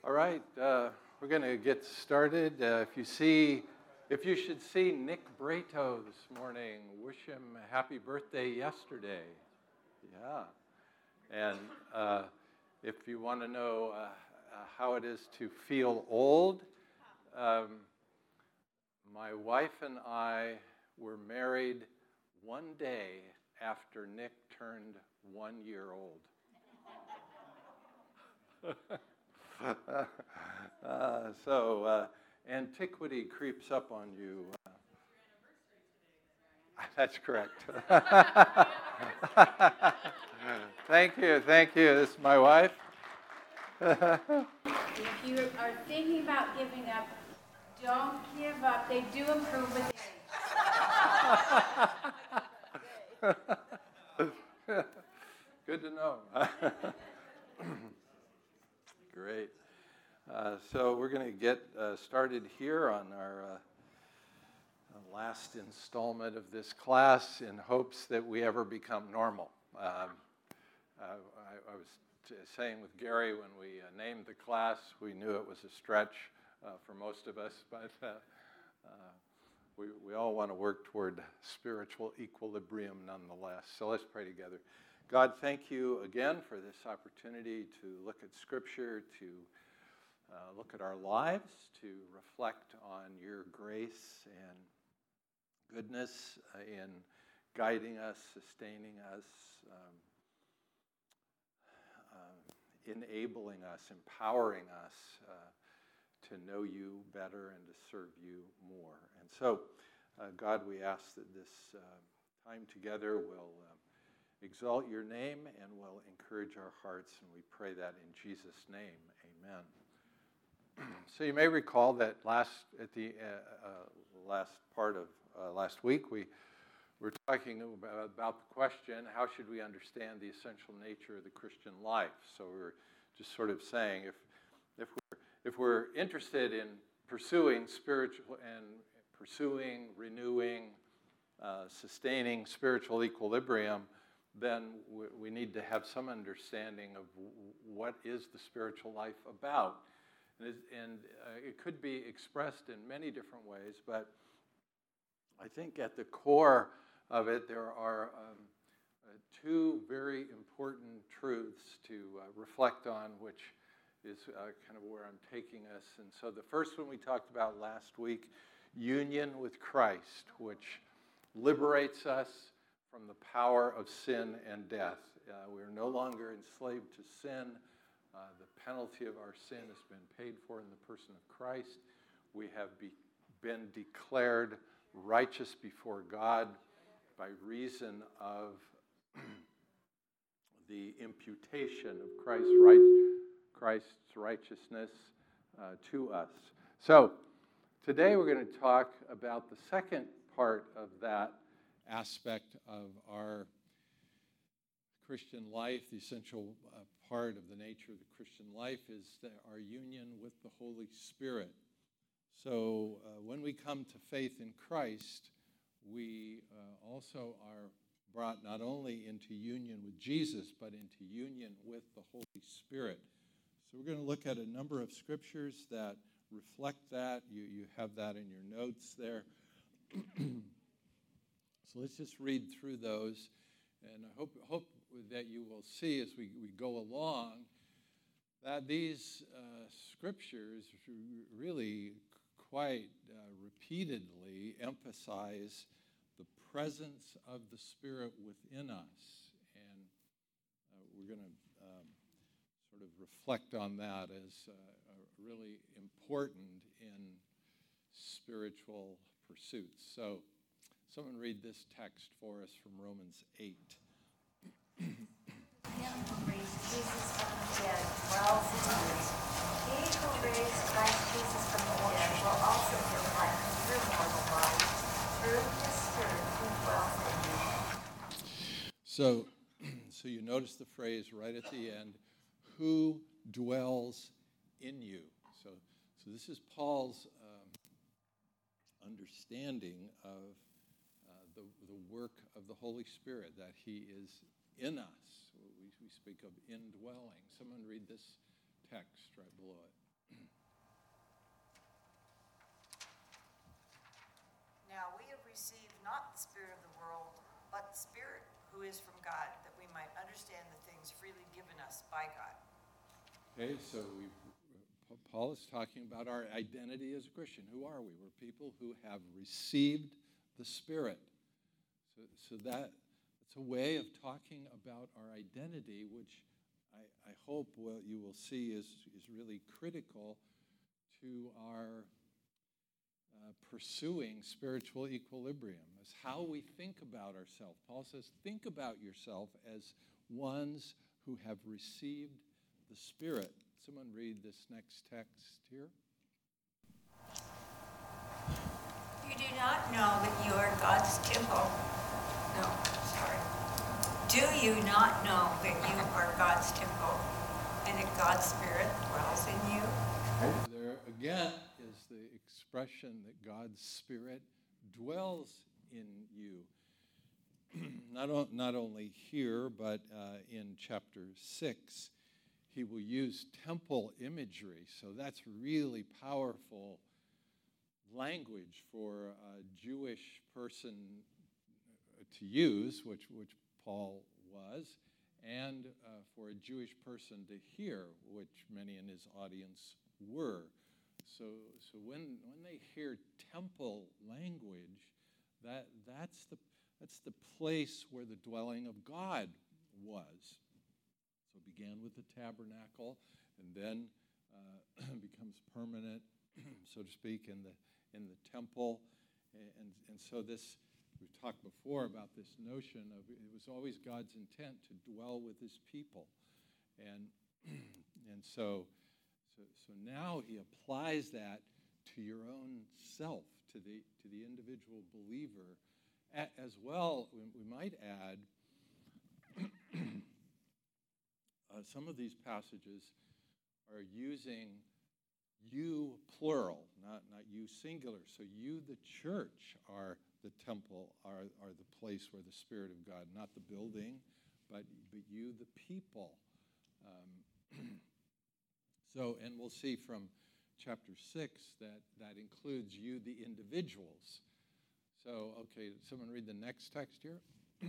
All right, we're going to get started. If you should see Nick Brato this morning, wish him a happy birthday yesterday. Yeah, and if you want to know how it is to feel old, my wife and I were married one day after Nick turned 1 year old. So antiquity creeps up on you. That's correct. Thank you. This is my wife. If you are thinking about giving up, don't give up. They do improve with age. Good to know. Great. So we're going to get started here on our last installment of this class in hopes that we ever become normal. I was saying with Gary when we named the class, we knew it was a stretch for most of us, but we all want to work toward spiritual equilibrium nonetheless. So let's pray together. God, thank you again for this opportunity to look at Scripture, to look at our lives, to reflect on your grace and goodness in guiding us, sustaining us, enabling us, empowering us to know you better and to serve you more. And so, God, we ask that this time together will exalt your name and will encourage our hearts, and we pray that in Jesus' name. Amen. So you may recall that at the last part of last week, we were talking about the question, how should we understand the essential nature of the Christian life? So we were just sort of saying, if we're interested in pursuing spiritual and pursuing, renewing, sustaining spiritual equilibrium, then we need to have some understanding of what is the spiritual life about. And it could be expressed in many different ways, but I think at the core of it, there are two very important truths to reflect on, which is kind of where I'm taking us. And so the first one we talked about last week, union with Christ, which liberates us from the power of sin and death. We are no longer enslaved to sin. The penalty of our sin has been paid for in the person of Christ. We have been declared righteous before God by reason of the imputation of Christ's righteousness to us. So today we're going to talk about the second part of that aspect of our Christian life. The essential part of the nature of the Christian life is our union with the Holy Spirit. So when we come to faith in Christ, we also are brought not only into union with Jesus, but into union with the Holy Spirit. So we're going to look at a number of scriptures that reflect that. You have that in your notes there. So let's just read through those, and I hope that you will see as we go along that these scriptures really quite repeatedly emphasize the presence of the Spirit within us, and we're going to sort of reflect on that as really important in spiritual pursuits. So someone read this text for us from Romans 8. Him who raised Jesus from the dead dwells in you. He who raised Christ Jesus from the dead will also give life to your mortal body through his Spirit who dwells in you. So you notice the phrase right at the end, who dwells in you. So this is Paul's understanding of the work of the Holy Spirit, that he is in us. We speak of indwelling. Someone read this text right below it. Now we have received not the spirit of the world, but the Spirit who is from God, that we might understand the things freely given us by God. Okay, so Paul is talking about our identity as a Christian. Who are we? We're people who have received the Spirit. So that's a way of talking about our identity, which I hope what you will see is really critical to our pursuing spiritual equilibrium, is how we think about ourselves. Paul says, think about yourself as ones who have received the Spirit. Someone read this next text here. You do not know that you are God's temple. No, sorry. Do you not know that you are God's temple and that God's Spirit dwells in you? There again is the expression that God's Spirit dwells in you. Not only here, but in chapter 6, he will use temple imagery. So that's really powerful language for a Jewish person to use, which Paul was, and for a Jewish person to hear, which many in his audience were. So when they hear temple language, that's the place where the dwelling of God was. So it began with the tabernacle, and then becomes permanent, so to speak, in the temple, and so this. We've talked before about this notion of it was always God's intent to dwell with his people. And so now he applies that to your own self, to the individual believer. As well, we might add, some of these passages are using you plural, not you singular. So you, the church, are the temple, are the place where the Spirit of God, not the building, but you, the people. And we'll see from chapter 6 that includes you, the individuals. So, okay, someone read the next text here.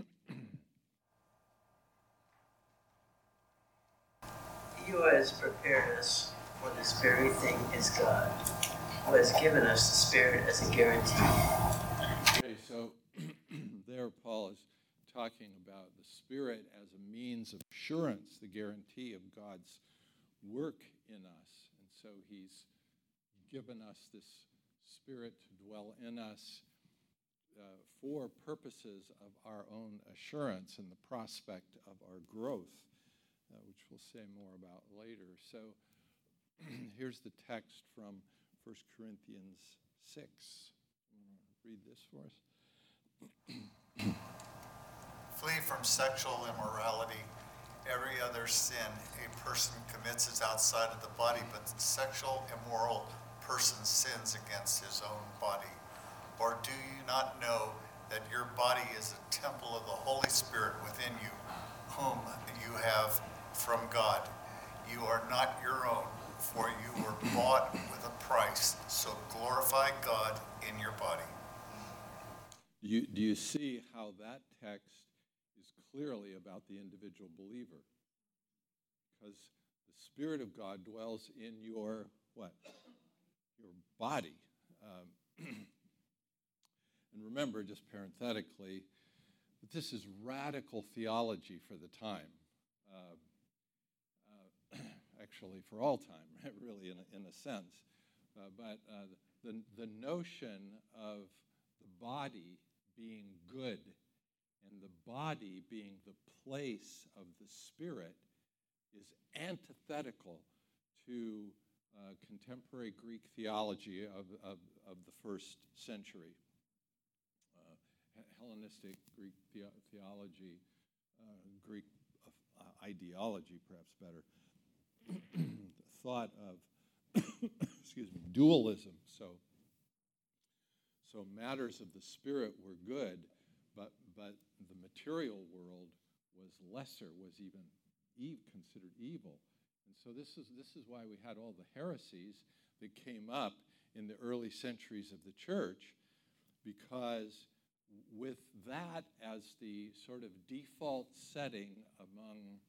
He who has prepared us for this very thing is God, who has given us the Spirit as a guarantee. Okay, so there Paul is talking about the Spirit as a means of assurance, the guarantee of God's work in us. And so he's given us this Spirit to dwell in us for purposes of our own assurance and the prospect of our growth, which we'll say more about later. So here's the text from 1 Corinthians 6. Read this for us. Flee from sexual immorality. Every other sin a person commits is outside of the body, but the sexual immoral person sins against his own body. Or do you not know that your body is a temple of the Holy Spirit within you, whom you have from God? You are not your own, for you were bought with a price. So glorify God in your body. Do you see how that text is clearly about the individual believer? Because the Spirit of God dwells in your what? Your body. And remember, just parenthetically, that this is radical theology for the time. Actually, for all time, really, in a sense. But the notion of the body being good and the body being the place of the Spirit is antithetical to contemporary Greek theology of the first century. Hellenistic Greek theology, Greek ideology, perhaps better, thought of, dualism. So matters of the Spirit were good, but the material world was lesser, was even considered evil. And so this is why we had all the heresies that came up in the early centuries of the church, because with that as the sort of default setting among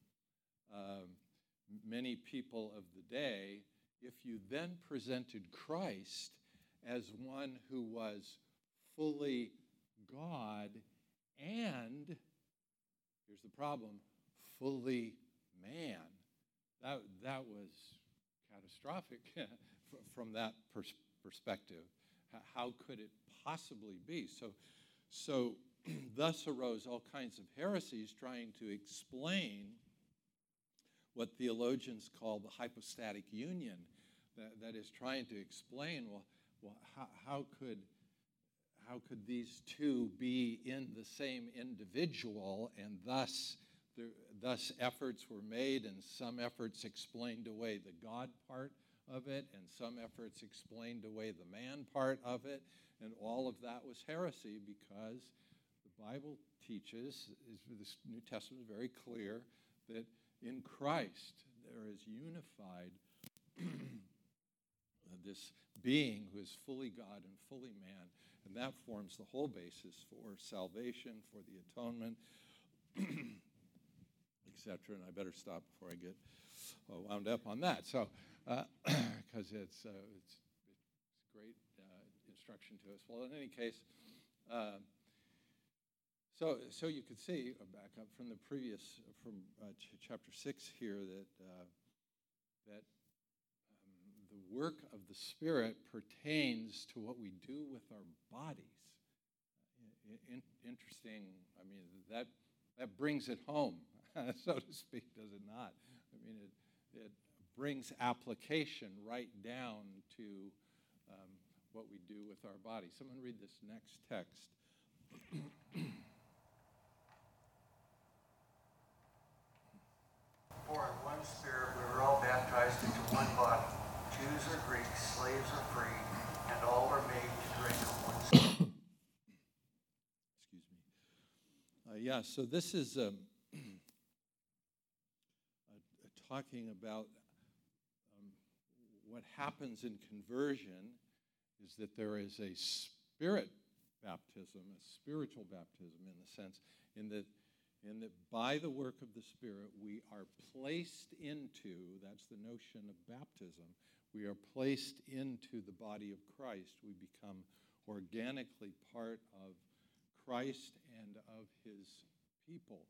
many people of the day, if you then presented Christ as one who was fully God and, here's the problem, fully man, that was catastrophic from that perspective. How could it possibly be? So thus arose all kinds of heresies trying to explain what theologians call the hypostatic union, that is trying to explain, well, how could these two be in the same individual, and thus efforts were made, and some efforts explained away the God part of it, and some efforts explained away the man part of it, and all of that was heresy, because the Bible teaches, the New Testament is very clear, that in Christ there is unified this being who is fully God and fully man, and that forms the whole basis for salvation, for the atonement, etc. And I better stop before I get wound up on that. So, because it's great instruction to us. Well, in any case, so you could see, back up from the previous, from chapter 6 here, that the work of the Spirit pertains to what we do with our bodies. Interesting. I mean, that brings it home, so to speak, does it not? I mean, it brings application right down to what we do with our body. Someone read this next text. For in one Spirit we were all baptized into one body. Jews or Greeks, slaves or free, and all were made to drink of one Spirit. Excuse me. So this is talking about what happens in conversion is that there is a spirit baptism, a spiritual baptism in the sense, in that by the work of the Spirit we are placed into, that's the notion of baptism, we are placed into the body of Christ. We become organically part of Christ and of his people.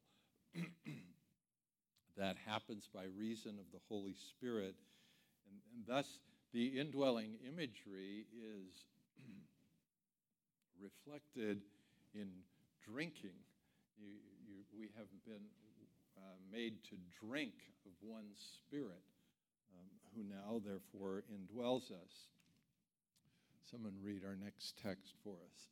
That happens by reason of the Holy Spirit. And thus, the indwelling imagery is reflected in drinking. We have been made to drink of one Spirit, who now, therefore, indwells us. Someone read our next text for us.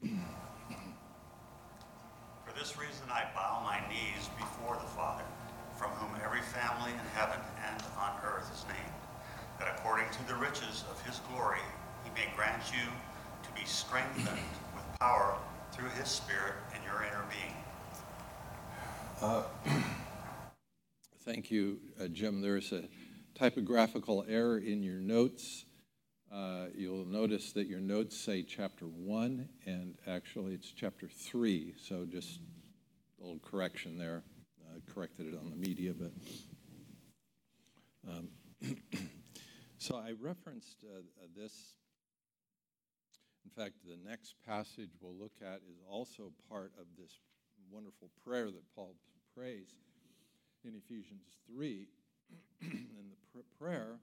For this reason I bow my knees before the Father, from whom every family in heaven and on earth is named, that according to the riches of his glory he may grant you to be strengthened with power through his Spirit in your inner being. Thank you, Jim. There's a typographical error in your notes. You'll notice that your notes say chapter 1, and actually it's chapter 3, so just a little correction there. Corrected it on the media, but... So I referenced this. In fact, the next passage we'll look at is also part of this wonderful prayer that Paul prays in Ephesians 3. And the prayer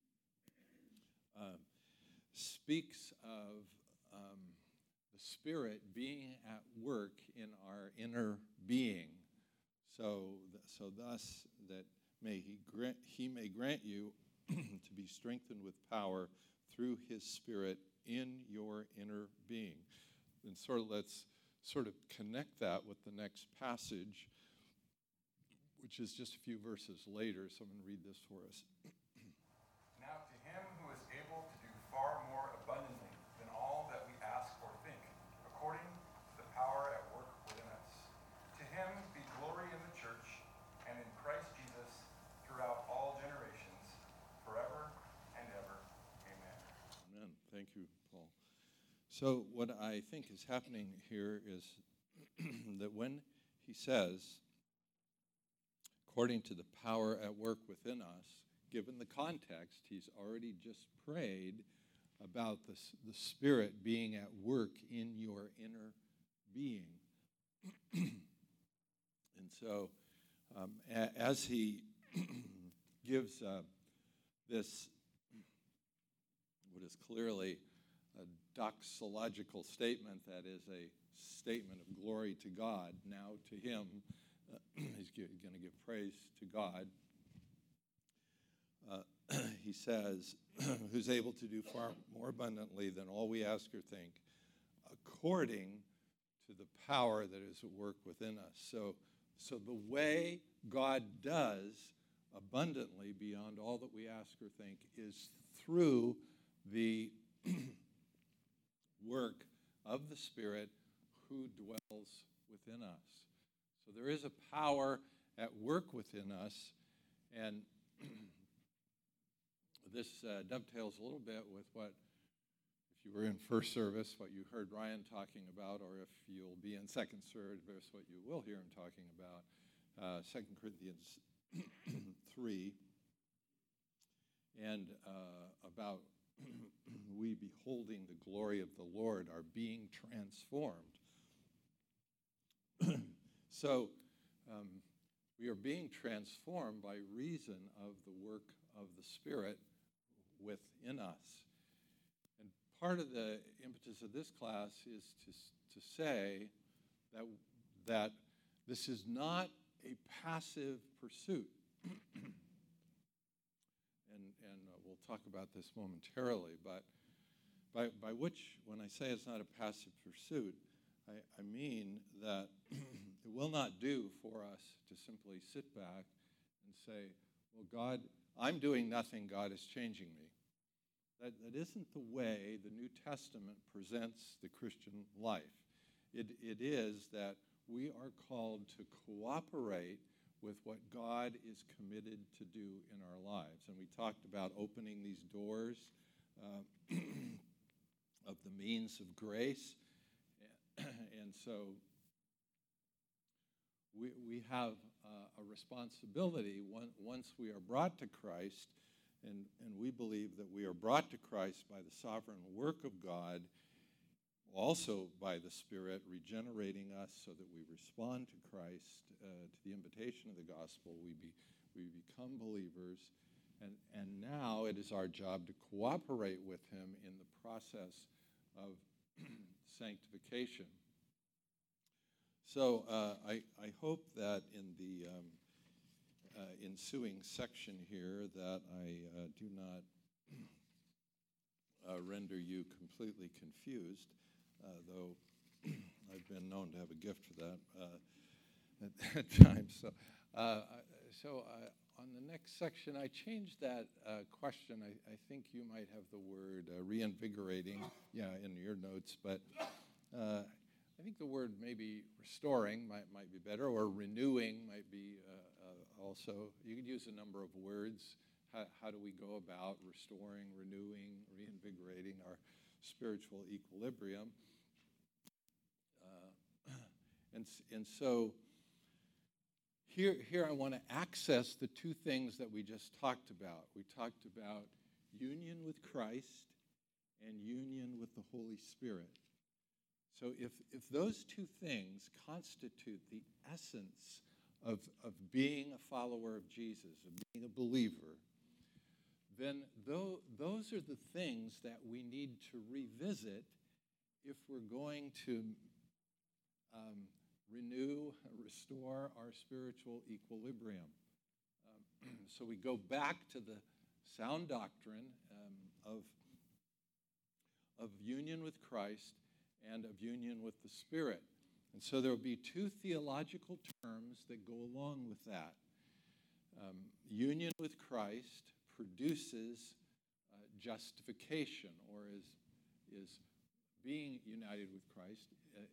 speaks of the Spirit being at work in our inner being. So thus that he may grant you to be strengthened with power through his Spirit in your inner being. And let's connect that with the next passage, which is just a few verses later. Someone read this for us. Now to him who is able to do far more abundantly than all that we ask or think, according to the power at work within us. To him be glory in the church and in Christ Jesus throughout all generations, Thank you, Paul. So what I think is happening here is that when he says, according to the power at work within us, given the context, he's already just prayed about the Spirit being at work in your inner being. And so as he gives this, what is clearly a doxological statement, that is a statement of glory to God, now to him, he's going to give praise to God. He says, who's able to do far more abundantly than all we ask or think, according to the power that is at work within us. So the way God does abundantly beyond all that we ask or think is through the work of the Spirit who dwells within us. So there is a power at work within us, and this dovetails a little bit with what, if you were in first service, what you heard Ryan talking about, or if you'll be in second service, what you will hear him talking about, 2 Corinthians 3, and about we beholding the glory of the Lord are being transformed. So we are being transformed by reason of the work of the Spirit within us. And part of the impetus of this class is to say that this is not a passive pursuit. And we'll talk about this momentarily, but by which, when I say it's not a passive pursuit, I mean that it will not do for us to simply sit back and say, well, God, I'm doing nothing, God is changing me. That isn't the way the New Testament presents the Christian life. It is that we are called to cooperate with what God is committed to do in our lives. And we talked about opening these doors of the means of grace. And so we have a responsibility once we are brought to Christ, and we believe that we are brought to Christ by the sovereign work of God, also by the Spirit regenerating us so that we respond to Christ, to the invitation of the gospel. We become believers, and now it is our job to cooperate with him in the process of sanctification. So I hope that in the ensuing section here that I do not render you completely confused, though I've been known to have a gift for that at times. So on the next section, I changed that question. I think you might have the word reinvigorating, in your notes, but I think the word maybe restoring might be better, or renewing might be also. You could use a number of words. How do we go about restoring, renewing, reinvigorating our spiritual equilibrium? And so here I want to access the two things that we just talked about. We talked about union with Christ and union with the Holy Spirit. So if those two things constitute the essence of being a follower of Jesus, of being a believer, then those are the things that we need to revisit if we're going to renew, restore our spiritual equilibrium. So we go back to the sound doctrine of union with Christ and of union with the Spirit. And so there will be two theological terms that go along with that. Union with Christ produces justification, or is being united with Christ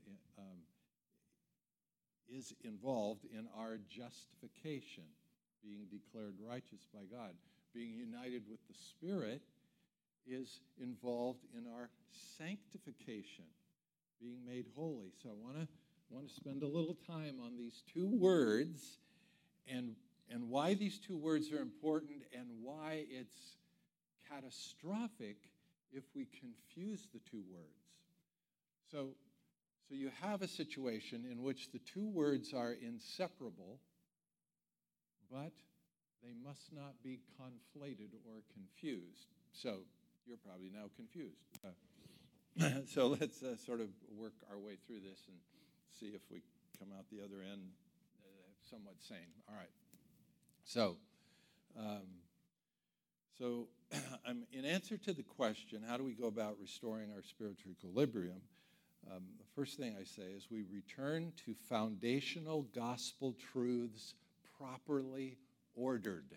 is involved in our justification, being declared righteous by God. Being united with the Spirit is involved in our sanctification, being made holy. So I want to spend a little time on these two words and why these two words are important and why it's catastrophic if we confuse the two words. So you have a situation in which the two words are inseparable, but they must not be conflated or confused. So you're probably now confused. So let's sort of work our way through this and see if we come out the other end somewhat sane. All right. So in answer to the question, how do we go about restoring our spiritual equilibrium? The first thing I say is we return to foundational gospel truths properly ordered.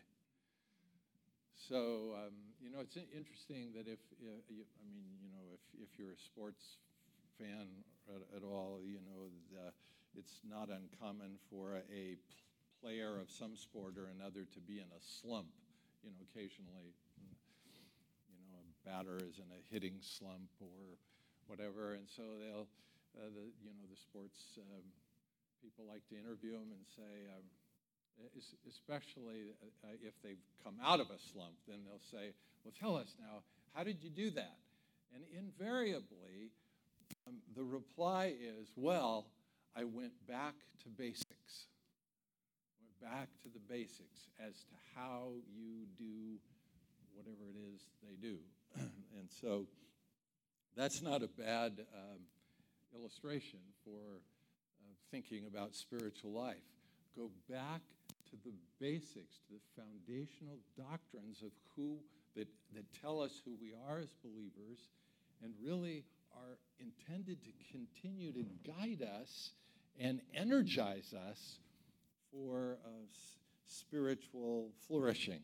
So, it's interesting that if you're a sports fan at all, it's not uncommon for a player of some sport or another to be in a slump. Occasionally, a batter is in a hitting slump or whatever, and so they'll, the sports people like to interview them and say, especially if they've come out of a slump, then they'll say, well, tell us now, how did you do that? And invariably, the reply is, well, I went back to basics. Went back to the basics as to how you do whatever it is they do. And so that's not a bad illustration for thinking about spiritual life. Go back to the basics, to the foundational doctrines of that tell us who we are as believers and really are intended to continue to guide us and energize us for spiritual flourishing.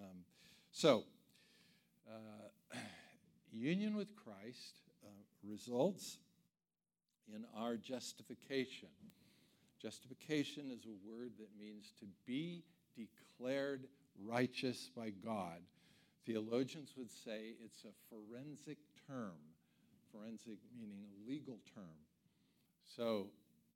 Union with Christ results in our justification. Justification is a word that means to be declared righteous by God. Theologians would say it's a forensic term, forensic meaning a legal term. So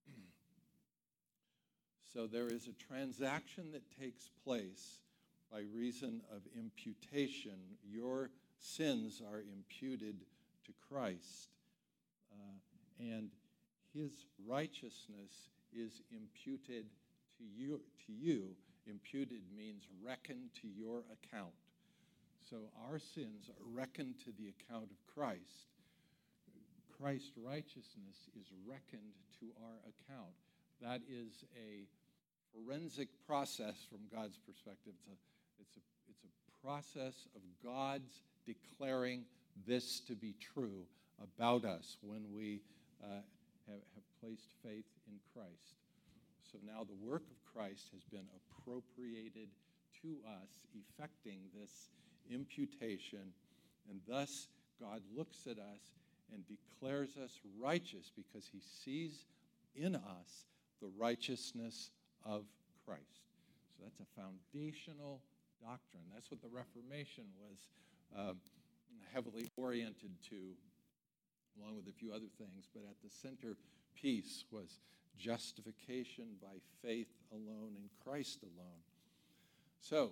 there is a transaction that takes place by reason of imputation. Your sins are imputed to Christ, and his righteousness is imputed to you. Imputed means reckoned to your account. So our sins are reckoned to the account of Christ. Christ's righteousness is reckoned to our account. That is a forensic process from God's perspective. It's a process of God's declaring this to be true about us when we have placed faith in Christ. So now the work of Christ has been appropriated to us, effecting this imputation, and thus God looks at us and declares us righteous because he sees in us the righteousness of Christ. So that's a foundational doctrine. That's what the Reformation was heavily oriented to, along with a few other things, but at the centerpiece was justification by faith alone in Christ alone. So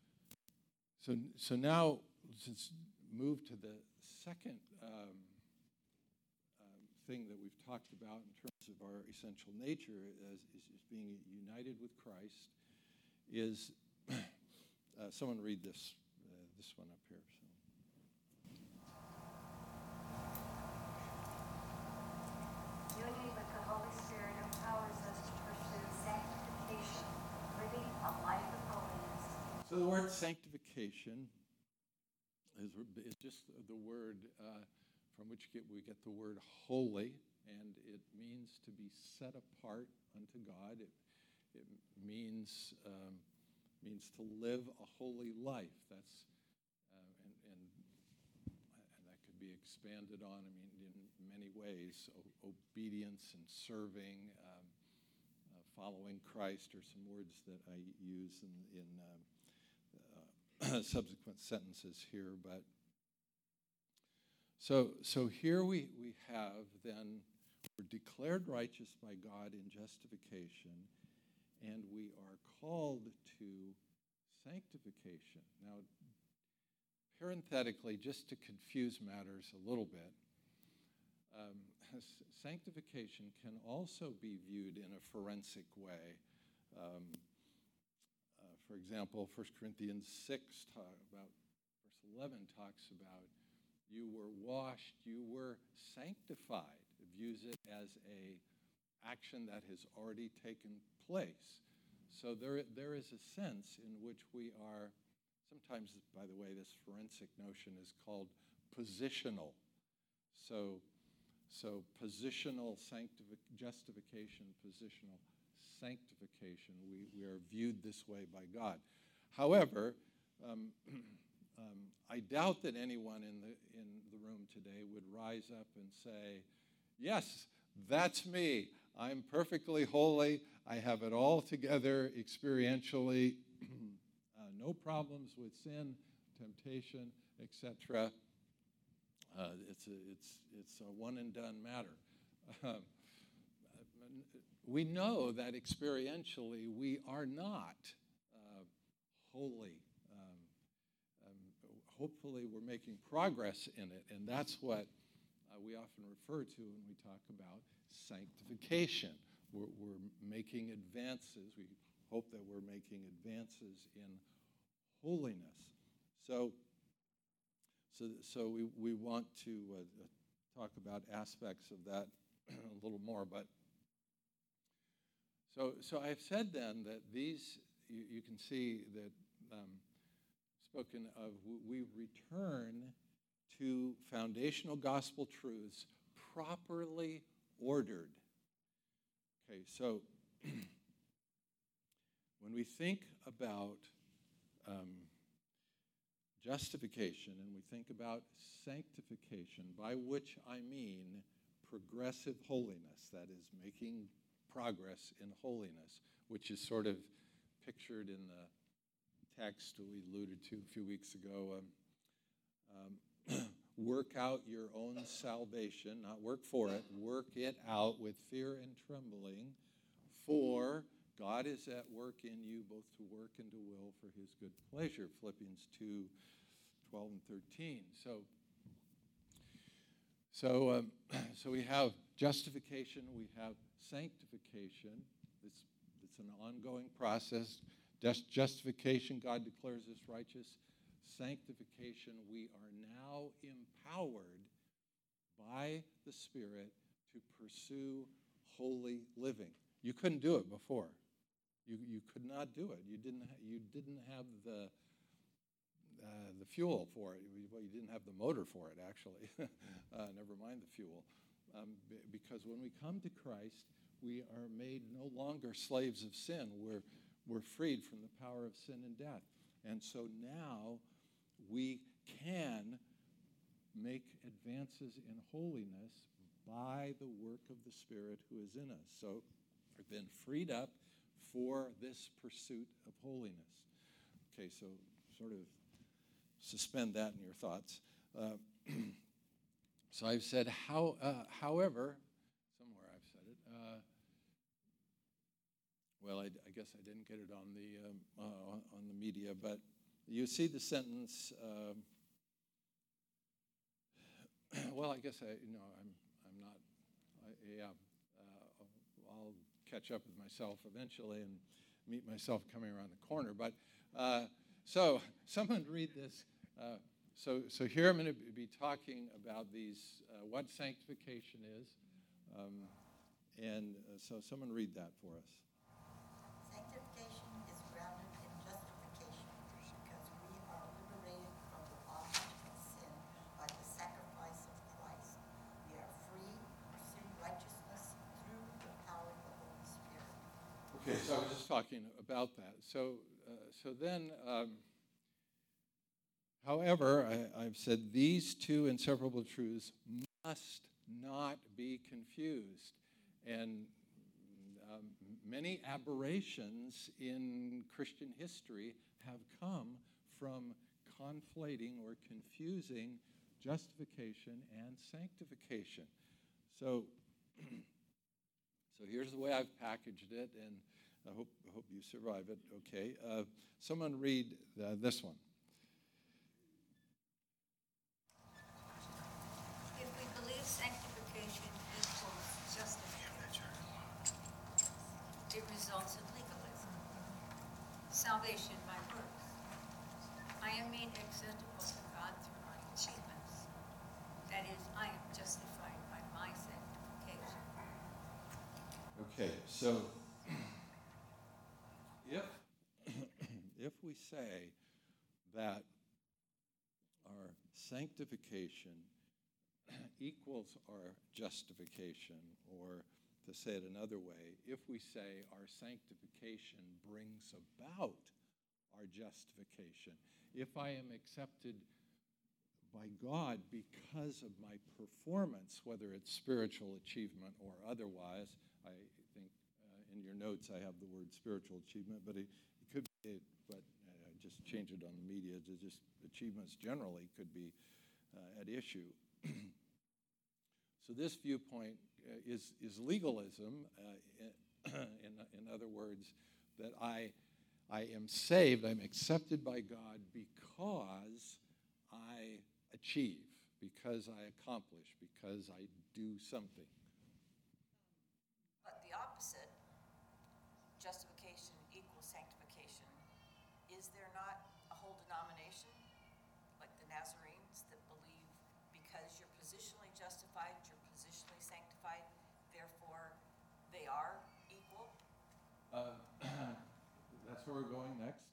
now let's move to the second thing that we've talked about in terms of our essential nature is being united with Christ. Is someone read this one up here? So. Union with the Holy Spirit empowers us to pursue sanctification, living a life of holiness. So the word sanctification is just the word from which we get the word holy, and it means to be set apart unto God. It means to live a holy life. That's and that could be expanded on. I mean, in many ways, obedience and serving, following Christ are some words that I use in subsequent sentences here. But So here we have then, we're declared righteous by God in justification, and we are called to sanctification. Now, parenthetically, just to confuse matters a little bit, sanctification can also be viewed in a forensic way. For example, 1 Corinthians 6, about verse 11, talks about you were washed, you were sanctified. It views it as an action that has already taken place. So there is a sense in which we are, sometimes, by the way, this forensic notion is called positional. So positional justification, positional sanctification, we are viewed this way by God. However, I doubt that anyone in the room today would rise up and say, yes, that's me. I'm perfectly holy. I have it all together experientially. No problems with sin, temptation, etc. It's a one and done matter. We know that experientially we are not holy. Hopefully we're making progress in it, and that's what we often refer to when we talk about sanctification. We're making advances. We hope that we're making advances in holiness. So we want to talk about aspects of that a little more. But so I've said then that these, you can see that spoken of, we return to foundational gospel truths properly ordered. Okay, so when we think about justification and we think about sanctification, by which I mean progressive holiness, that is, making progress in holiness, which is sort of pictured in the text we alluded to a few weeks ago. Work out your own salvation, not work for it, work it out with fear and trembling, for God is at work in you both to work and to will for his good pleasure, Philippians 2:12 and 13. So we have justification, we have sanctification. It's an ongoing process. Justification, God declares us righteous. Sanctification, we are now empowered by the Spirit to pursue holy living. You couldn't do it before. You could not do it. You didn't have the fuel for it. Well, you didn't have the motor for it, actually. Never mind the fuel. Because when we come to Christ, we are made no longer slaves of sin. We're freed from the power of sin and death. And so now we can make advances in holiness by the work of the Spirit who is in us. So we've been freed up for this pursuit of holiness. Okay, so sort of suspend that in your thoughts. So I've said, however, somewhere I've said it. Well, I guess I didn't get it on the media, but you see the sentence. Well, I guess I'm not. I'll catch up with myself eventually and meet myself coming around the corner. But so someone read this. So here I'm going to be talking about these, what sanctification is, and so someone read that for us. Sanctification is grounded in justification because we are liberated from the bondage of sin by the sacrifice of Christ. We are free to pursue righteousness through the power of the Holy Spirit. Okay, so I was just talking about that. So then, however, I've said these two inseparable truths must not be confused. And many aberrations in Christian history have come from conflating or confusing justification and sanctification. So, so here's the way I've packaged it, and I hope you survive it. Okay. Someone read this one. If we believe sanctification equals justification, it results in legalism. Salvation by works. I am made acceptable to God through my achievements. That is, I am justified by my sanctification. Okay, so if we say that our sanctification equals our justification, or to say it another way, if we say our sanctification brings about our justification, if I am accepted by God because of my performance, whether it's spiritual achievement or otherwise, I think in your notes I have the word spiritual achievement, but it could be, but I just change it on the media, to just achievements generally could be at issue. So this viewpoint is legalism, in other words, that I am saved, I'm accepted by God because I achieve, because I accomplish, because I do something. But the opposite, justification equals sanctification, is there not a whole denomination, like the Nazarenes, that believe because you're positionally justified, you're positionally sanctified, therefore they are equal? That's where we're going next?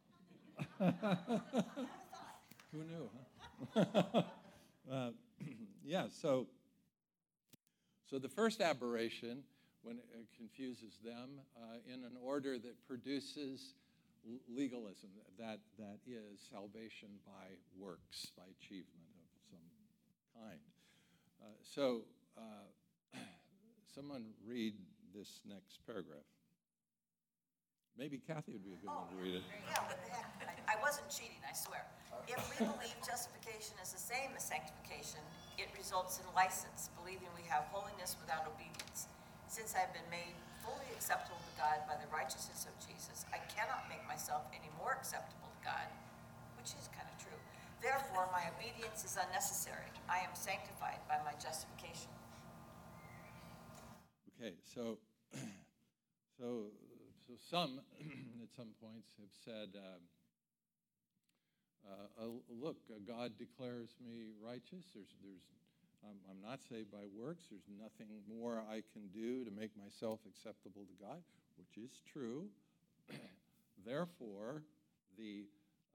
Who knew, huh? Yeah, so the first aberration, when it confuses them, in an order that produces legalism, that is salvation by works, by achievement of some kind. Someone read this next paragraph. Maybe Kathy would be a good one to read it. Yeah, but I wasn't cheating, I swear. If we believe justification is the same as sanctification, it results in license, believing we have holiness without obedience. Since I've been made fully acceptable to God by the righteousness of Jesus, I cannot make myself any more acceptable to God, which is kind of true. Therefore, my obedience is unnecessary. I am sanctified by my justification. Okay, so some at some points have said, look, God declares me righteous. I'm not saved by works. There's nothing more I can do to make myself acceptable to God, which is true. Therefore, the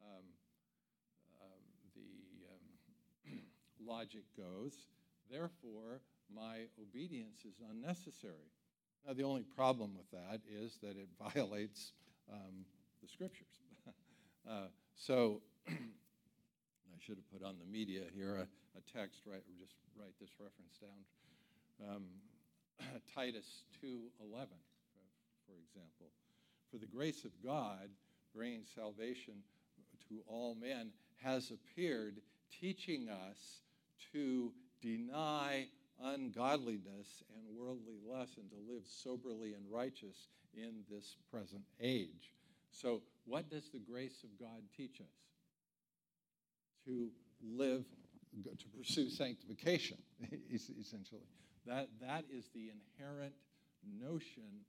logic goes, therefore, my obedience is unnecessary. Now, the only problem with that is that it violates the Scriptures. So I should have put on the media here a text, just write this reference down. Titus 2:11, for example. For the grace of God, bringing salvation to all men, has appeared, teaching us to deny ungodliness and worldly lust, and to live soberly and righteous in this present age. So what does the grace of God teach us? To live, to pursue sanctification, essentially. That is the inherent notion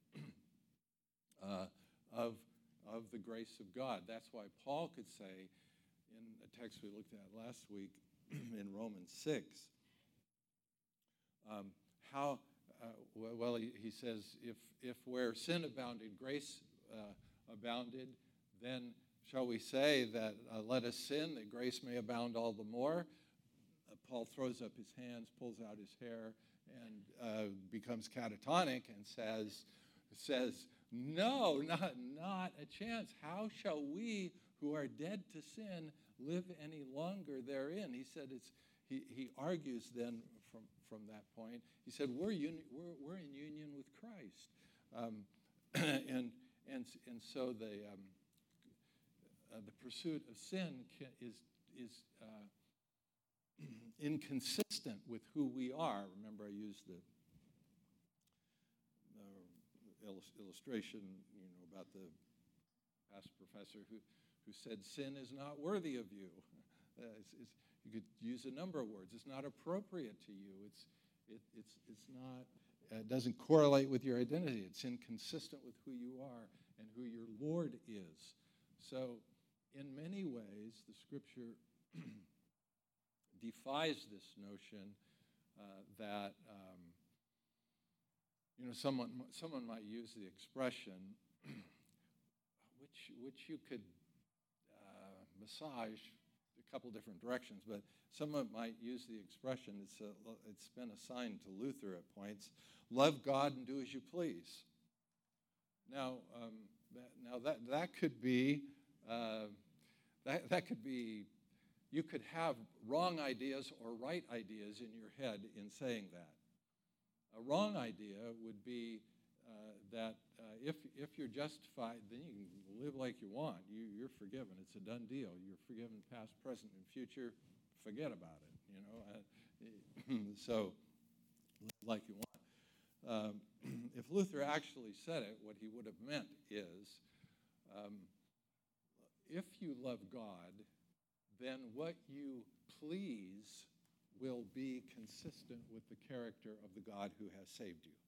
of the grace of God. That's why Paul could say, in a text we looked at last week in Romans 6, he says, if where sin abounded, grace abounded, then shall we say that let us sin, that grace may abound all the more? Paul throws up his hands, pulls out his hair, and becomes catatonic and says, no, not a chance. How shall we who are dead to sin live any longer therein? He said he argues then from that point. He said we're in union with Christ, and so the inconsistent with who we are. Remember, I used the illustration, about the past professor who said sin is not worthy of you. You could use a number of words. It's not appropriate to you. It's not. It doesn't correlate with your identity. It's inconsistent with who you are and who your Lord is. So, in many ways, the Scripture defies this notion that someone might use the expression, which you could massage a couple different directions, but someone might use the expression. It's been assigned to Luther at points: love God and do as you please. Now, that could be that could be. You could have wrong ideas or right ideas in your head in saying that. A wrong idea would be that if you're justified, then you can live like you want. You're forgiven. It's a done deal. You're forgiven past, present, and future. Forget about it, So live like you want. If Luther actually said it, what he would have meant is, if you love God, then what you please will be consistent with the character of the God who has saved you.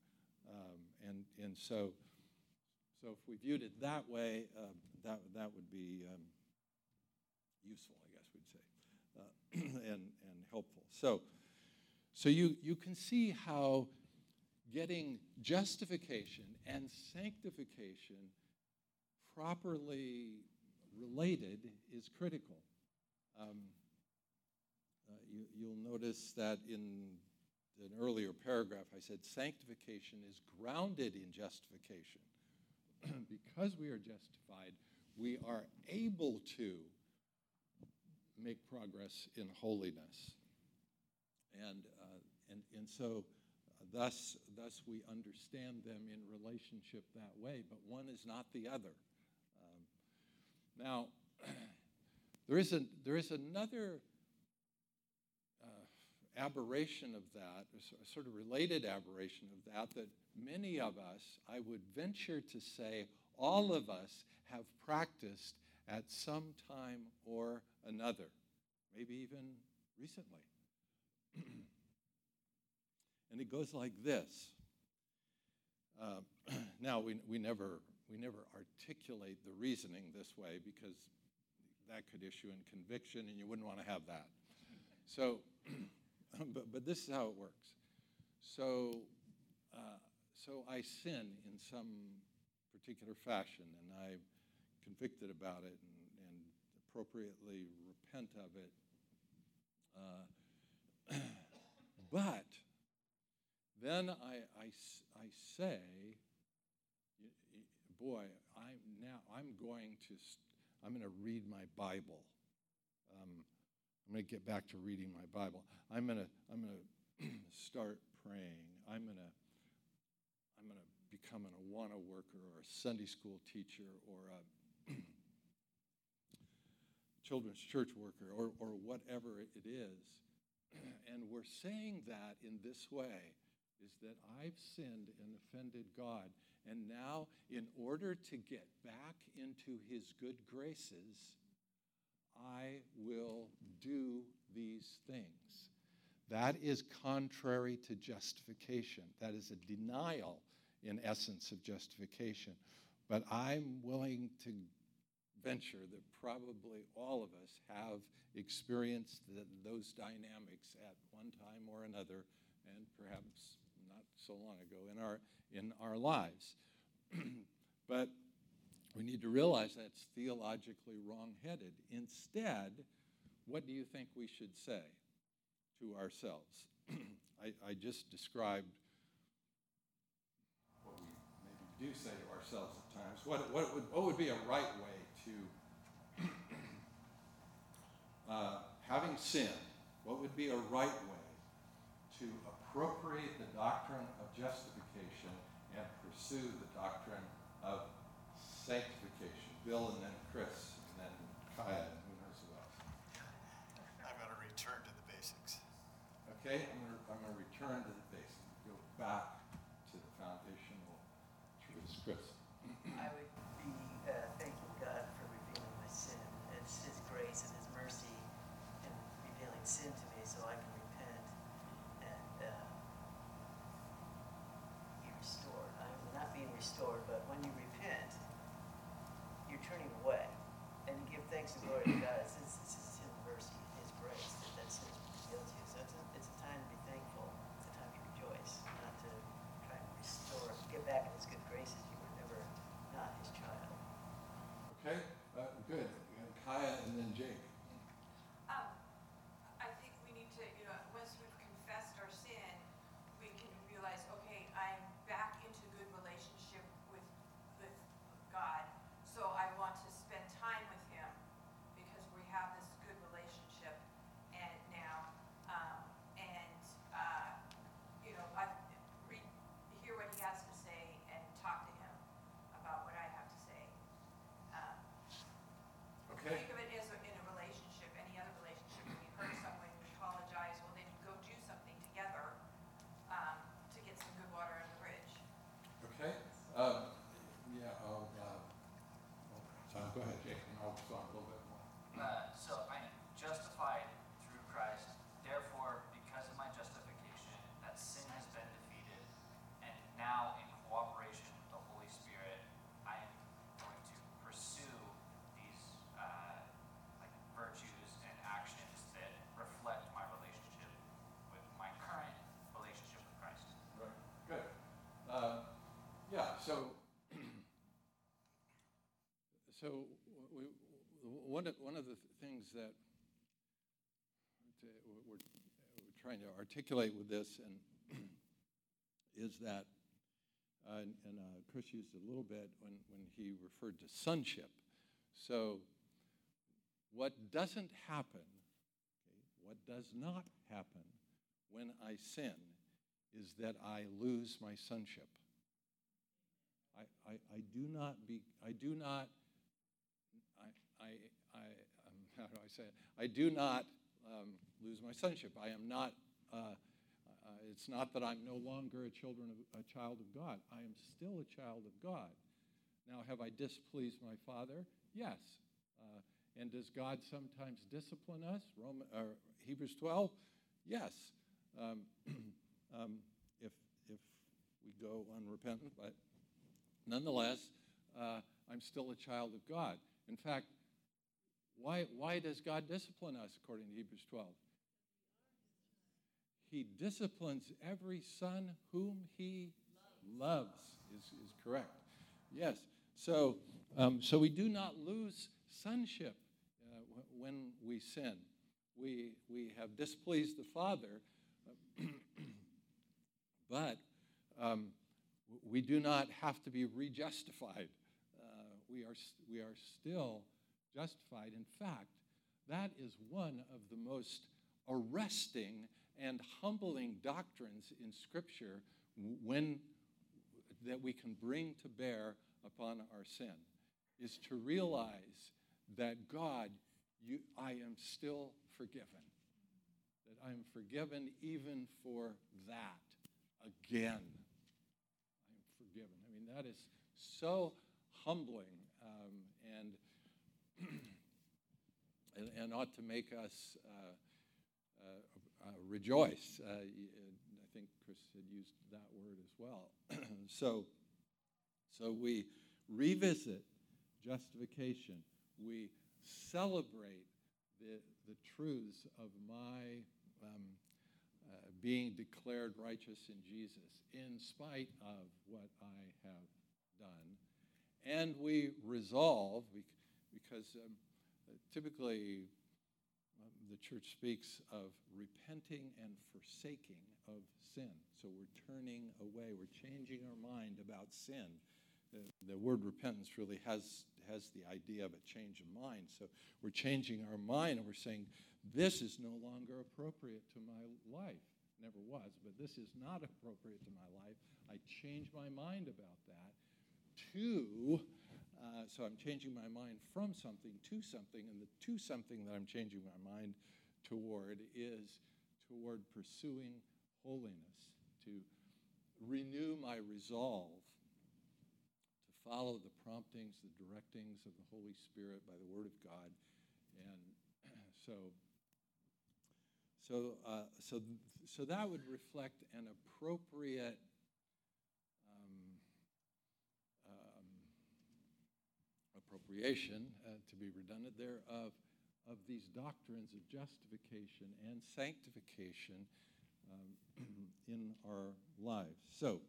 So if we viewed it that way, that would be useful, I guess we'd say, and helpful. So you can see how getting justification and sanctification properly related is critical. You'll notice that in an earlier paragraph I said sanctification is grounded in justification. Because we are justified, we are able to make progress in holiness. And so thus we understand them in relationship that way, but one is not the other. Now, there is another aberration of that, a sort of related aberration of that many of us, I would venture to say all of us, have practiced at some time or another, maybe even recently. And it goes like this. Now, we never articulate the reasoning this way, because that could issue in conviction, and you wouldn't want to have that. So, but this is how it works. So I sin in some particular fashion, and I'm convicted about it and appropriately repent of it. But then I say, boy, I'm going to read my Bible. I'm going to get back to reading my Bible. I'm going to start praying. I'm going to become an Awana worker or a Sunday school teacher or a children's church worker or whatever it is. And we're saying that in this way, is that I've sinned and offended God. And now, in order to get back into his good graces, I will do these things. That is contrary to justification. That is a denial, in essence, of justification. But I'm willing to venture that probably all of us have experienced those dynamics at one time or another, and perhaps not so long ago in our lives. But we need to realize that's theologically wrong-headed. Instead, what do you think we should say to ourselves? I just described what we maybe do say to ourselves at times. What would be a right way to, having sinned, what would be a right way to appropriate the doctrine of justification and pursue the doctrine of sanctification? Bill, and then Chris, and then Kaya, and who knows who else. I'm going to return to the basics. Okay, I'm going to return to the basics. Go back to the foundational truths. Chris. I would be thanking God for revealing my sin. It's His grace and His mercy in revealing sin to me so I can repent and be restored. I'm not being restored, but when you repent, you're turning away and you give thanks and glory to God. It's His mercy, His grace that's His revealed to you. So it's a time to be thankful. It's a time to rejoice, not to try and restore, get back in His good graces. You were never not His child. Okay, good. Kaya and then Jake. I think we need to, once we've confessed our sin, we can realize, okay, I'm back into good relationship with God. So I want to spend time with Him because we have this good relationship and now, I hear what He has to say and talk to Him about what I have to say. Okay. Think of it as in a relationship, any other relationship. When you hurt someone, you apologize. Well, then you go do something together to get some good water under the bridge. Okay. Tom, go ahead, Jake, and I'll talk a little bit more. So I am justified through Christ. Therefore, because of my justification, that sin has been defeated, and now in cooperation with the Holy Spirit, I am going to pursue these virtues and actions that reflect my relationship with my current relationship with Christ. Right. Good. So one of the things that we're trying to articulate with this and is that, and Chris used it a little bit when he referred to sonship. So what doesn't happen, what does not happen when I sin is that I lose my sonship. I do not how do I say it? I do not lose my sonship. I am not, it's not that I'm no longer a child of God. I am still a child of God. Now, have I displeased my Father? Yes. And does God sometimes discipline us? Hebrews 12? Yes. If we go unrepentant, but nonetheless, I'm still a child of God. In fact, why does God discipline us according to Hebrews 12? He disciplines every son whom He loves, is correct. Yes. So we do not lose sonship when we sin. We have displeased the Father, but we do not have to be rejustified. We are still justified. In fact, that is one of the most arresting and humbling doctrines in Scripture that we can bring to bear upon our sin, is to realize that God, I am still forgiven. That I am forgiven even for that again. I am forgiven. I mean, that is so humbling and ought to make us rejoice. I think Chris had used that word as well. So we revisit justification. We celebrate the truths of my being declared righteous in Jesus in spite of what I have done. And we resolve, because typically the church speaks of repenting and forsaking of sin. So we're turning away. We're changing our mind about sin. The word repentance really has the idea of a change of mind. So we're changing our mind and we're saying, this is no longer appropriate to my life. Never was, but this is not appropriate to my life. I change my mind about that so I'm changing my mind from something to something, and the to something that I'm changing my mind toward is toward pursuing holiness, to renew my resolve to follow the promptings, the directings of the Holy Spirit by the Word of God. And so that would reflect an appropriate appropriation, to be redundant there, of these doctrines of justification and sanctification in our lives. So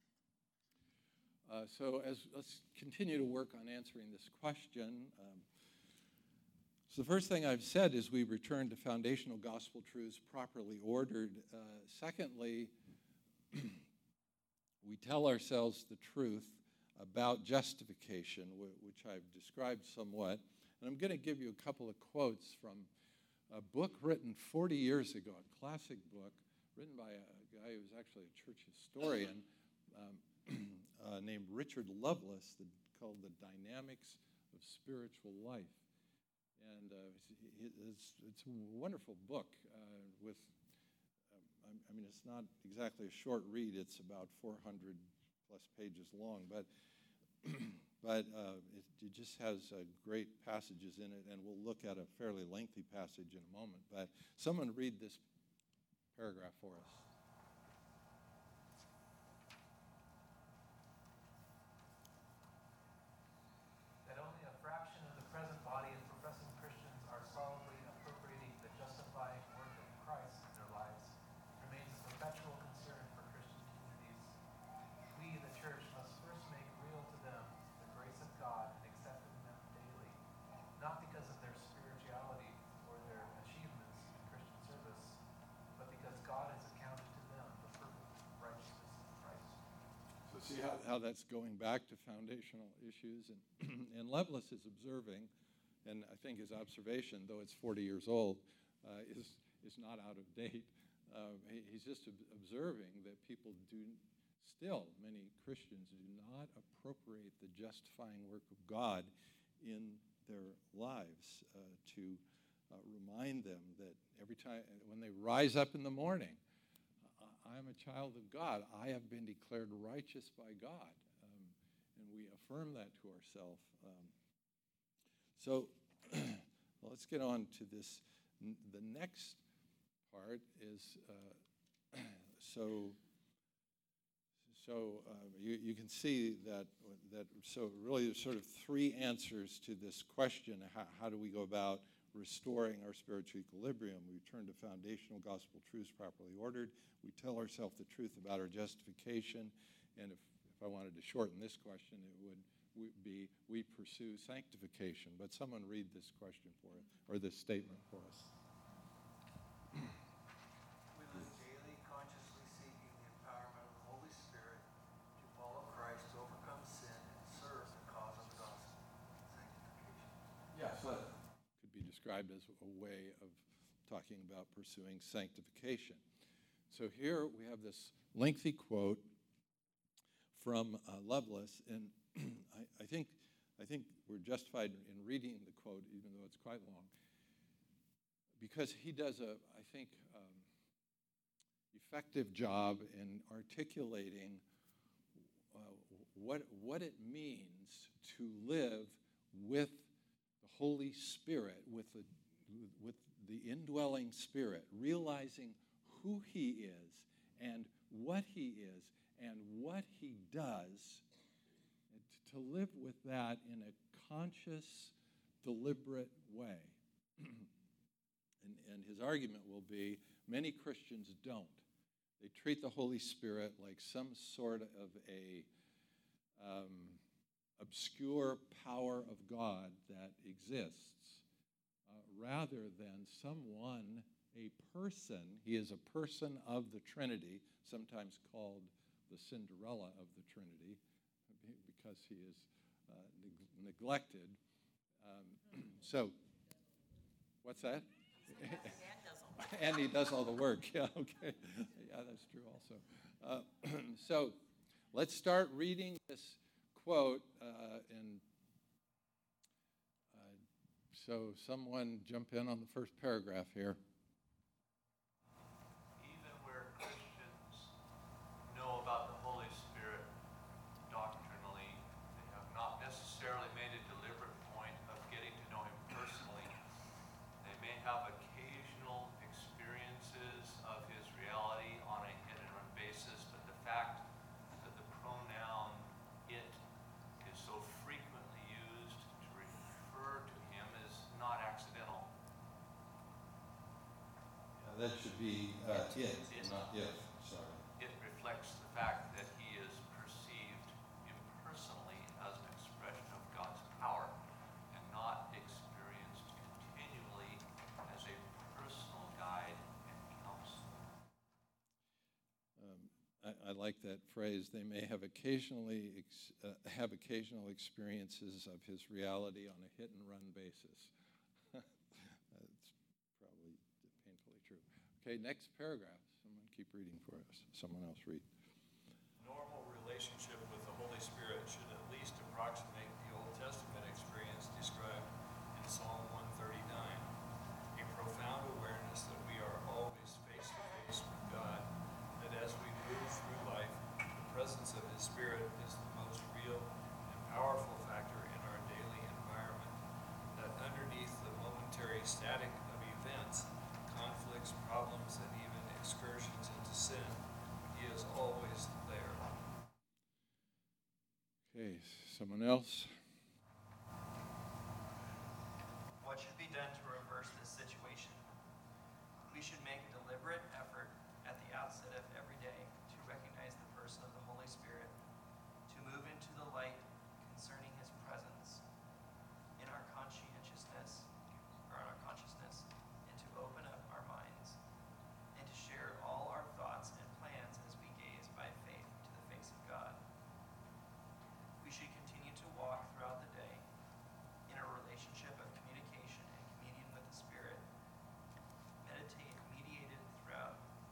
let's continue to work on answering this question. So the first thing I've said is we return to foundational gospel truths properly ordered. Secondly, we tell ourselves the truth about justification, which I've described somewhat. And I'm going to give you a couple of quotes from a book written 40 years ago, a classic book written by a guy who was actually a church historian named Richard Lovelace, called The Dynamics of Spiritual Life. And it's a wonderful book I mean, it's not exactly a short read. It's about 400 plus pages long, but it just has great passages in it, and we'll look at a fairly lengthy passage in a moment. But someone read this paragraph for us. That only a fraction of the present body of professing Christians are solidly appropriating the justifying work of Christ in their lives remains a perpetual concern for Christian communities. We, the church, must first make real to them the grace of God and accepting them daily, not because of their spirituality or their achievements in Christian service, but because God has accounted to them the perfect righteousness of Christ. So see how that's going back to foundational issues. And Lovelace is observing, and I think his observation, though it's 40 years old, is not out of date. He's just observing that people many Christians do not appropriate the justifying work of God in their lives, to remind them that every time when they rise up in the morning, I am a child of God. I have been declared righteous by God. And we affirm that to ourselves. So let's get on to this. The next part is, you can see that so really there's sort of three answers to this question. How do we go about restoring our spiritual equilibrium? We turn to foundational gospel truths properly ordered. We tell ourselves the truth about our justification. And if I wanted to shorten this question, it would be we pursue sanctification. But someone read this question for us, or this statement for us. We live daily consciously seeking the empowerment of the Holy Spirit to follow Christ, to overcome sin, and serve the cause of the gospel. Sanctification. Yes, could be described as a way of talking about pursuing sanctification. So here we have this lengthy quote from Lovelace, and I think we're justified in reading the quote, even though it's quite long, because he does I think, effective job in articulating what it means to live with the Holy Spirit, with the indwelling Spirit, realizing who He is and what He is and what He does, and to live with that in a conscious, deliberate way. And his argument will be, many Christians don't. They treat the Holy Spirit like some sort of a obscure power of God that exists, rather than someone, a person. He is a person of the Trinity, sometimes called the Cinderella of the Trinity, because he is neglected. So, what's that? And he does all the work. Yeah, okay. Yeah, that's true also. So let's start reading this quote. So someone jump in on the first paragraph here. That should be It. not if, sorry. It reflects the fact that he is perceived impersonally as an expression of God's power and not experienced continually as a personal guide and counselor. I like that phrase. They may have occasional experiences of his reality on a hit-and-run basis. That's probably painfully true. Okay, next paragraph. Someone keep reading for us. Someone else read. Normal relationship with the Holy Spirit should at least approximate the Old Testament experience described in Psalm 139, a profound awareness that we are always face to face with God, that as we move through life, the presence of His Spirit is the most real and powerful factor in our daily environment, that underneath the momentary static of events, conflicts, problems, and even excursions into sin, He is always there. Okay, someone else? What should be done to reverse this situation? We should make a deliberate effort at the outset of every day to recognize the person of the Holy Spirit, to move into the light concerning His presence in our conscientiousness, and to open up our minds, and to share all our thoughts and plans as we gaze by faith to the face of God. We should continue to walk throughout the day in a relationship of communication and communion with the Spirit, mediated throughout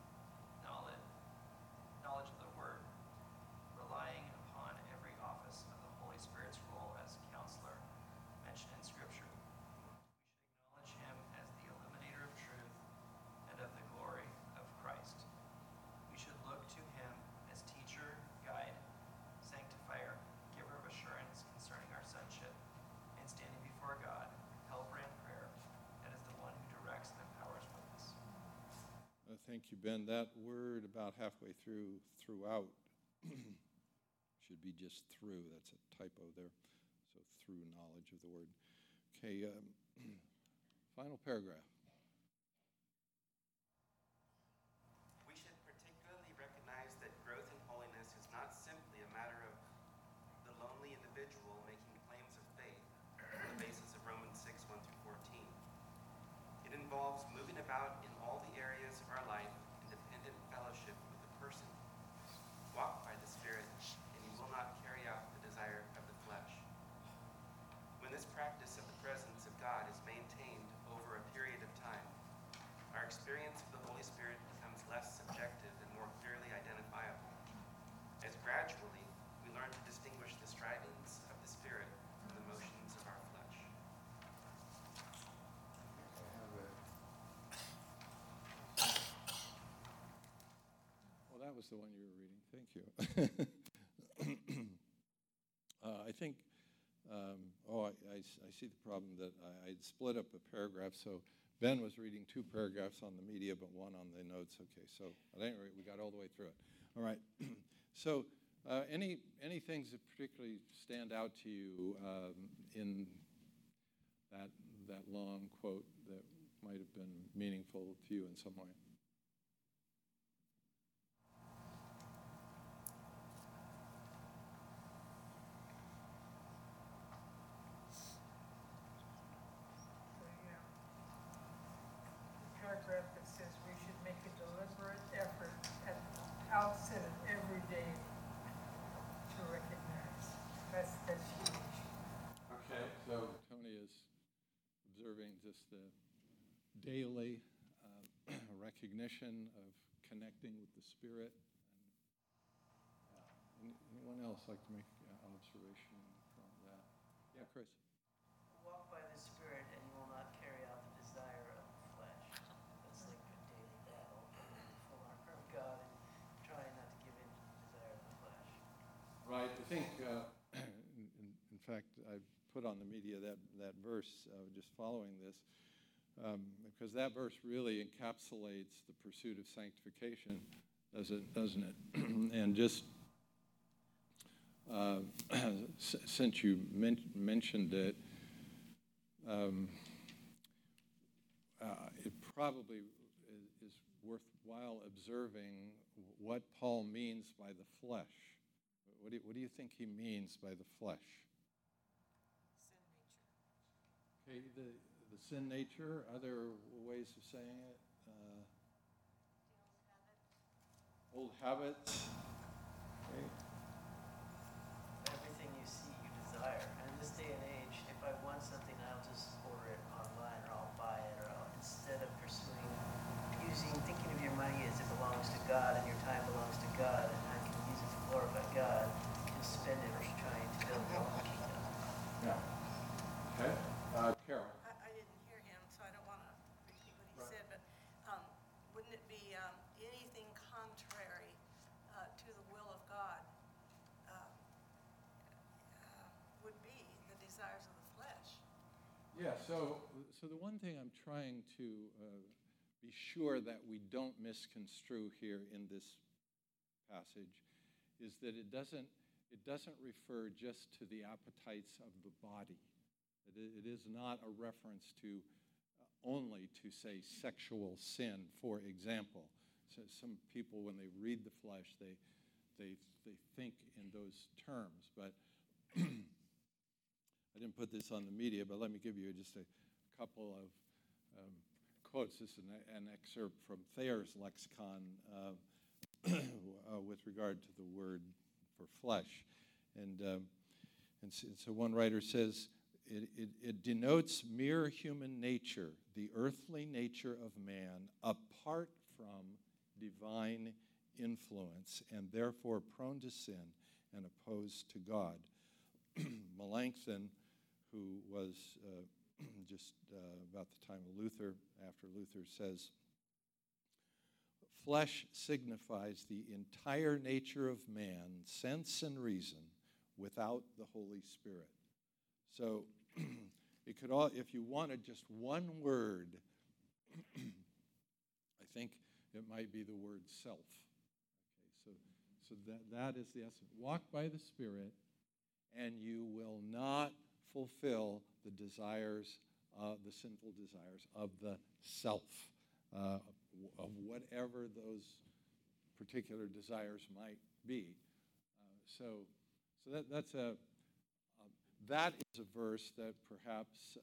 knowledge of the Word, relying upon every office of the Holy Spirit's role as counselor mentioned in Scripture. We should acknowledge Him as the illuminator of truth and of the glory of Christ. We should look to Him as teacher, guide, sanctifier, giver of assurance concerning our sonship, and standing before God, helper in prayer, and as the one who directs and empowers witness. Thank you, Ben. That word about halfway throughout, should be just through. That's a typo there. So through knowledge of the word. Okay, final paragraph. We should particularly recognize that growth in holiness is not simply a matter of the lonely individual making claims of faith on the basis of Romans 6, 1 through 14. It involves moving about in all the areas of our life in dependent fellowship with the person. Walk by the Spirit, and you will not carry out the desire of the flesh. When this practice of the presence of God is maintained over a period of time, our experience of the Holy Spirit becomes less subjective and more clearly identifiable, as gradually we learn to distinguish the strivings of the Spirit from the motions of our flesh. Well, that was the one you were reading. Thank you. I think, I see the problem that I'd split up a paragraph, so Ben was reading two paragraphs on the media, but one on the notes. Okay, so at any rate, we got all the way through it. All right. So any things that particularly stand out to you in that long quote that might have been meaningful to you in some way? Paragraph that says we should make a deliberate effort at the outset of every day to recognize. That's huge. Okay, so Tony is observing just the daily recognition of connecting with the Spirit. And, anyone else like to make an observation from that? Yeah, Chris. Walk by the Spirit, and you will not carry out the desire of the flesh. That's like a daily battle for God and trying not to give in to the desire of the flesh. Right. I think, in fact, I put on the media that verse just following this, because that verse really encapsulates the pursuit of sanctification, doesn't it? And just since you mentioned it, it probably is worthwhile observing what Paul means by the flesh. What do you think he means by the flesh? Sin nature. Okay, the sin nature, other ways of saying it? Old habits. Okay. Everything you see, you desire. And in this day and age, if I want something, I'll just order it online, or I'll buy it, or instead of thinking of your money as it belongs to God and your time belongs to God, and I can use it to glorify God, and spend it trying to build my own kingdom. Yeah. Okay. Carol. I didn't hear him, so I don't want to repeat what he said, but wouldn't it be anything contrary to the will of God would be the desires of the flesh? Yeah, so the one thing I'm trying to be sure that we don't misconstrue here in this passage is that it doesn't refer just to the appetites of the body. It is not a reference to only to, say, sexual sin, for example. So some people, when they read the flesh, they think in those terms. But I didn't put this on the media, but let me give you just a couple of quotes. This is an excerpt from Thayer's lexicon with regard to the word for flesh. And so one writer says, it denotes mere human nature, the earthly nature of man, apart from divine influence, and therefore prone to sin and opposed to God. Melanchthon, who was just about the time of Luther, after Luther, says, flesh signifies the entire nature of man, sense and reason, without the Holy Spirit. So it could all, if you wanted just one word, I think it might be the word self. Okay, so that is the essence. Walk by the Spirit, and you will not fulfill the desires, the sinful desires of the self, of whatever those particular desires might be. So that is a verse that perhaps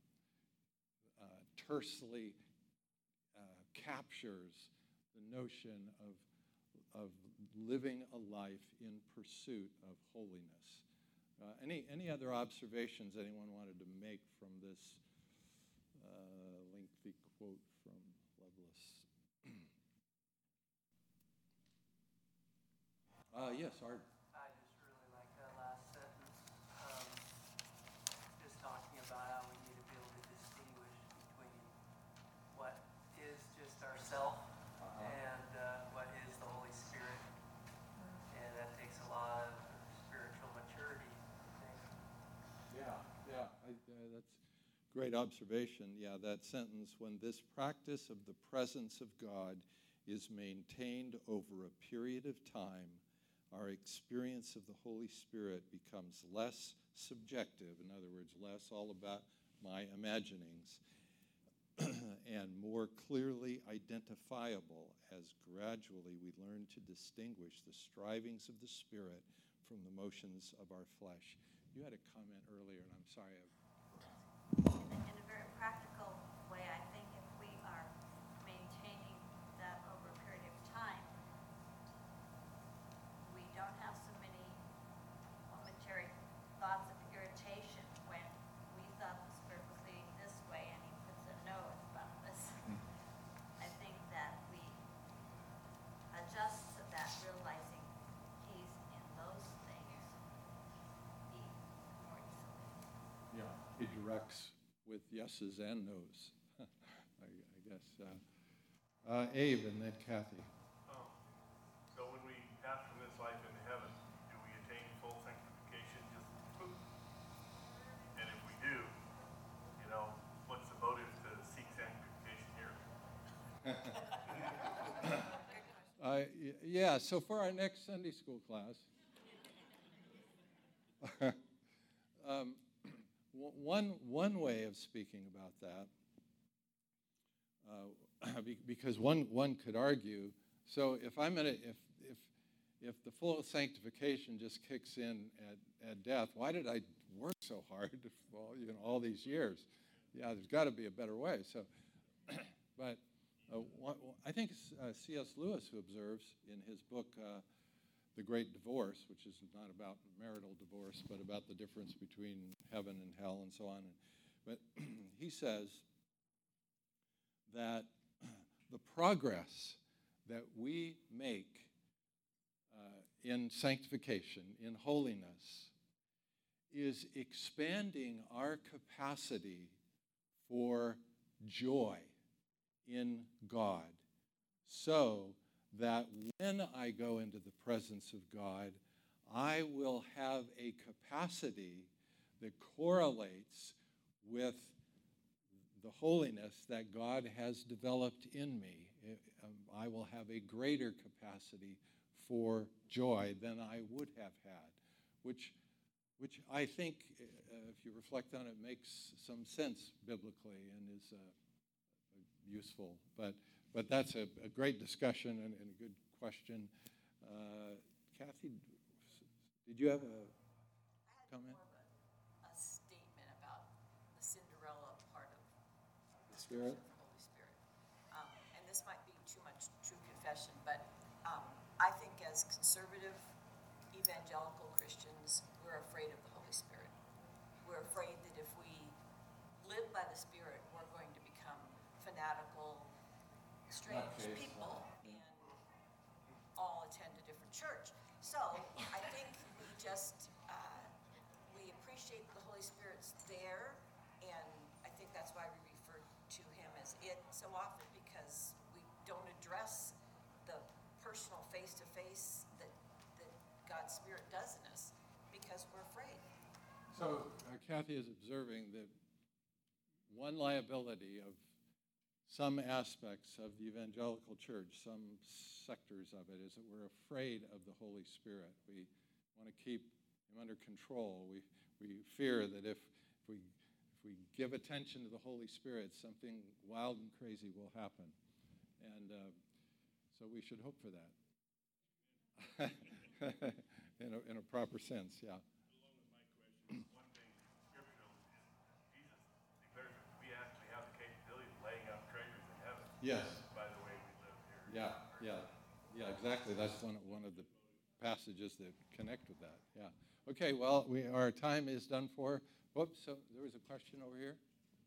tersely captures the notion of living a life in pursuit of holiness. Any other observations anyone wanted to make from this lengthy quote from Lovelace? Yes, Art. I just really like that last sentence. Just talking about how we need to be able to distinguish between what is just ourself and what is the Holy Spirit. And that takes a lot of spiritual maturity, I think. Yeah, that's great observation. Yeah, that sentence, when this practice of the presence of God is maintained over a period of time, our experience of the Holy Spirit becomes less subjective, in other words, less all about my imaginings, and more clearly identifiable as gradually we learn to distinguish the strivings of the Spirit from the motions of our flesh. You had a comment earlier, and I'm sorry. In a very practical way, I think if we are maintaining that over a period of time, we don't have so many momentary thoughts of irritation when we thought the Spirit was leading this way and he puts a no in front of us. I think that we adjust to that, realizing he's in those things more easily. Yeah, he directs with yeses and nos, I guess. Abe and then Kathy. So when we pass from this life into heaven, do we attain full sanctification just poof? And if we do, what's the motive to seek sanctification here? Yeah, so for our next Sunday school class, one way of speaking about that because one could argue, so if I'm in if the full sanctification just kicks in at death, why did I work so hard for all these years? Yeah, there's got to be a better way. So, but I think it's C.S. Lewis who observes in his book, The Great Divorce, which is not about marital divorce, but about the difference between heaven and hell and so on. But he says that the progress that we make in sanctification, in holiness, is expanding our capacity for joy in God, so that when I go into the presence of God, I will have a capacity that correlates with the holiness that God has developed in me. I will have a greater capacity for joy than I would have had, which I think, if you reflect on it, makes some sense biblically and is useful. But that's a great discussion and a good question. Kathy, did you have a comment? More of a statement about the Cinderella part of The Spirit? of the Holy Spirit. And this might be too much true confession, but I think as conservative evangelical Christians, we're afraid of the Holy Spirit. We're afraid that if we live by the Spirit, we're going to become fanatical, strange people and all attend a different church. So I think we just, we appreciate the Holy Spirit's there, and I think that's why we refer to him as it so often, because we don't address the personal face-to-face that God's Spirit does in us because we're afraid. So Kathy is observing that one liability of some aspects of the evangelical church, some sectors of it, is that we're afraid of the Holy Spirit. We want to keep him under control. We fear that if we give attention to the Holy Spirit, something wild and crazy will happen. And so we should hope for that. in a proper sense, yeah. Along with my question, one thing scriptural is Jesus declares that we actually have the capability of laying out treasures in heaven. Yes. By the way we live here. Yeah, exactly. That's one of the passages that connect with that. Yeah. Okay. Well, our time is done for. Whoops. So there was a question over here.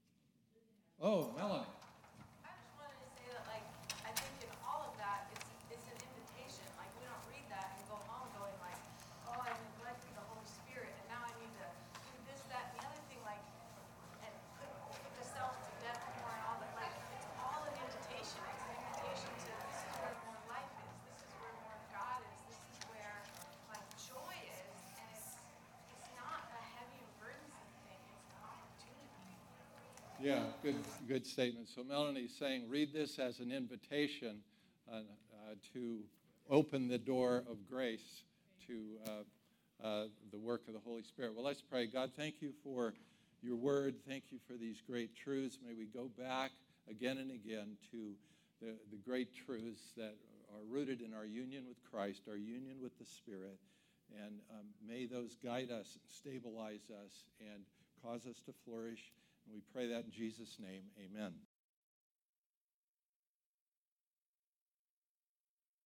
Oh, Melanie. I just wanted to say that, like, I think in all of that, it's an invitation. Like, we don't read that and go home going like, oh, I neglected the Holy Spirit, and now I need to do this, that, and the other thing, like, and put the self to death more and all that. Like, it's all an invitation. It's an invitation to this is where more life is. This is where more God is. This is where, like, joy is. And it's not a heavy and burdensome thing. It's an opportunity. Yeah, good statement. So Melanie's saying, read this as an invitation to open the door of grace to the work of the Holy Spirit. Well, let's pray. God, thank you for your word. Thank you for these great truths. May we go back again and again to the great truths that are rooted in our union with Christ, our union with the Spirit, and may those guide us and stabilize us and cause us to flourish. And we pray that in Jesus' name, amen.